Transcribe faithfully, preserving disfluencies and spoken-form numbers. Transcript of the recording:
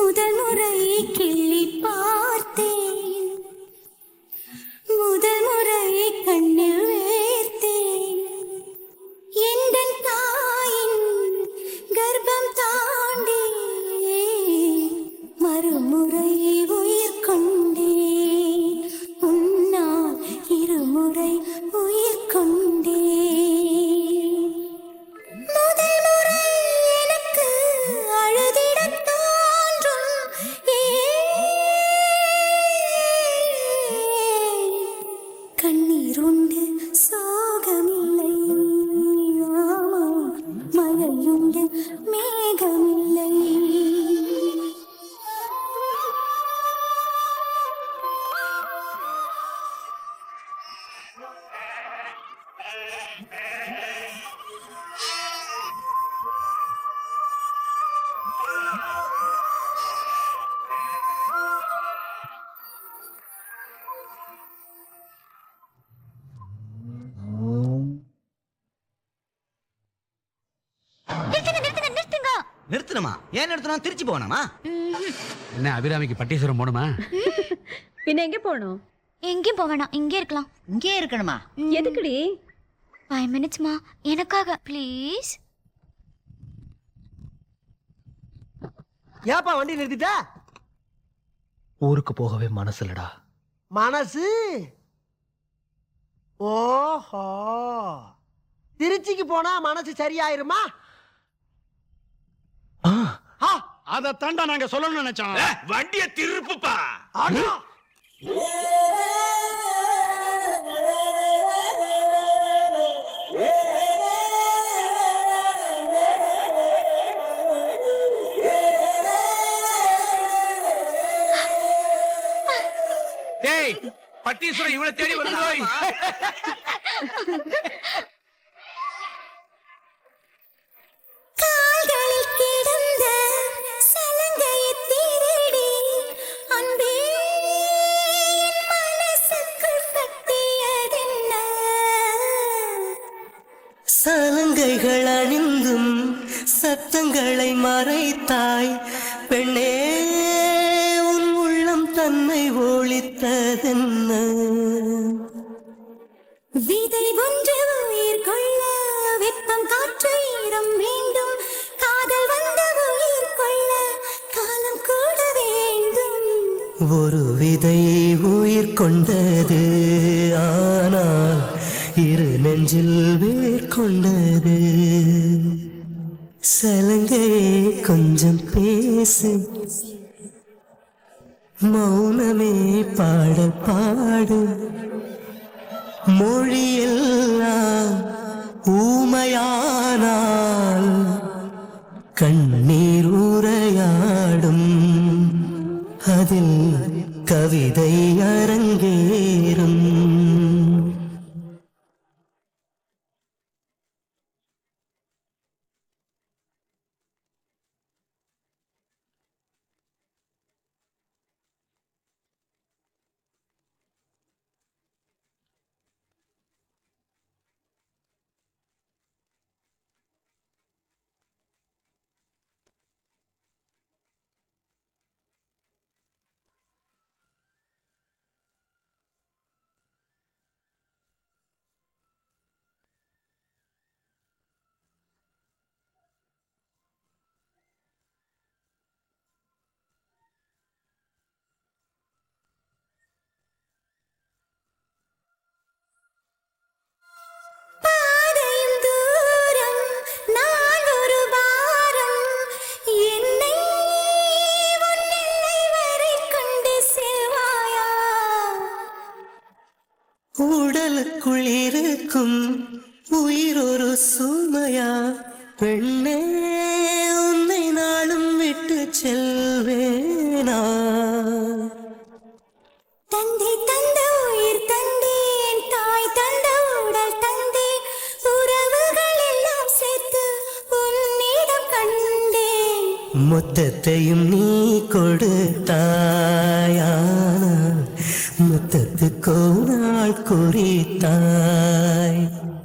முதல் முறை கிள்ளி பார்த்தேன், முதல் முறை கண்ணில் வேர்த்தேன். எந்தன் தாயின் கர்ப்பம் தாண்டி மறுமுறை உயிர் கொண்டேன், உன்னால் இருமுறை உயிர் கொண்டேன். முதல் முறை எனக்கு அழுதிடத் தோன்றும், கண்ணீர் உண்டு சோகமில்லை, மழையுண்டு மேகமில்லை. நிறுத்தணுமா? ஏன் நிறுத்தணும்? திருச்சி போகணுமா? என்ன அபிராமிக்கு பட்டீஸ்வரம் போகணுமா? பின்ன எங்க போகணும்? எங்கேயும் போவேனா, இங்கே இருக்கலாம். இங்கே இருக்கணுமா? எதுக்குடி? ஃபைவ் மினிட்ஸ்மா, எனக்காக ப்ளீஸ். ஏப்பா வண்டி நிறுத்திட்ட? ஊருக்கு போகவே மனசு இல்லடா. மனசு? ஓஹோ, திருச்சிக்கு போனா மனசு சரியாயிருமா? அத தாண்டா நாங்க சொல்லணும்னு நினைச்சோம். வண்டிய திருப்புப்பா. டேய், பட்டீஸ்வரம் இவளை தேடி வருதோய். சலங்கைகள் அணிந்தும் சத்தங்களை மறைத்தாய் பெண்ணே, உன் உள்ளம் தன்னை ஒழித்ததென்ன? விதை ஒன்று உயிர் கொள்ள வெப்பம் காற்று ஈரம் வேண்டும், காதல் வந்த உயிர் கொள்ள காலம் கூட வேண்டும். ஒரு விதை உயிர் கொண்டது, ஆனால் இரு நெஞ்சில் வேர் கொண்டது. சலங்கையே கொஞ்சம் பேசு, மௌனமே பாட பாடு. மொழியெல்லாம் ஊமையானால் கண்ணீர் உரையாடும், அதில் கவிதை அரங்கேறும். உடலுக்குள் இருக்கும் உயிர் ஒரு சுமையா பெண்ணே, உன்னை நாளும் விட்டு செல்வேனா? தந்தை தந்த உயிர் தந்தேன், தாய் தந்த உடல் தந்தேன், உறவுகள் எல்லாம் சேர்த்து உன்னிடம் கண்டேன். மொத்தத்தையும் நீ கொடுத்தாயான, மொத்தத்துக்கோ நாள் குறித்தாய்.